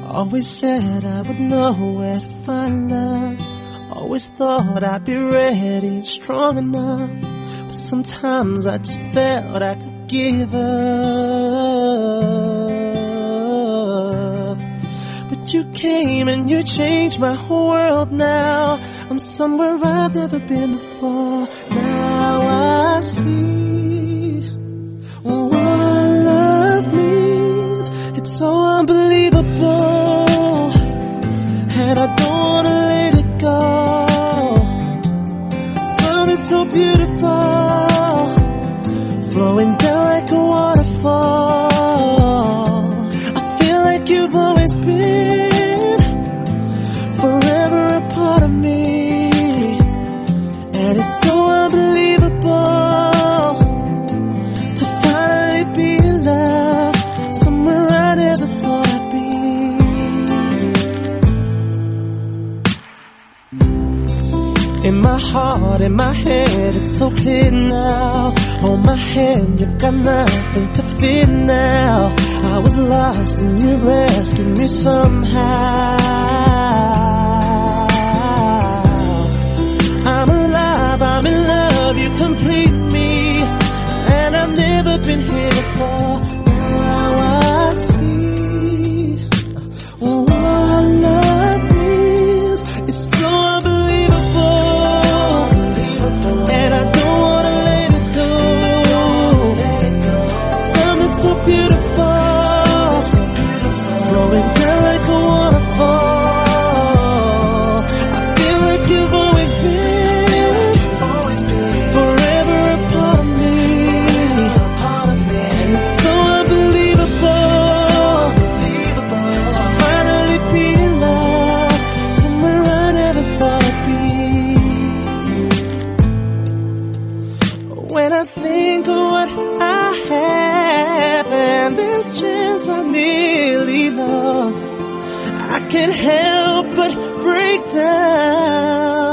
Always said I would know where to find love. Always thought I'd be ready and strong enough. But sometimes I just felt I could give up. But you came and you changed my whole world now. I'm somewhere I've never been before. Now I see what love means. It's so unbelievable, and I don't wanna let it go. Something so beautiful, flowing down like a waterfall. I feel like you've always been forever a part of me, and it's so unbelievable to finally be in love, somewhere I never thought I'd be. In my heart, in my head, it's so clear now. Hold my hand, you've got nothing to fear now. I was lost and you rescued me somehow. I'm alive, I'm in love, you complete me, and I've never been here before. Now I see what love means. It's so unbelievable, and I don't wanna let it go. Something so beautiful, flowing down like a waterfall. I feel like you've always been forever a part of me, and it's so unbelievable to finally be in love, somewhere I never thought I'd be. When I think of what I have and this chance I nearly lost, I can't help but break down.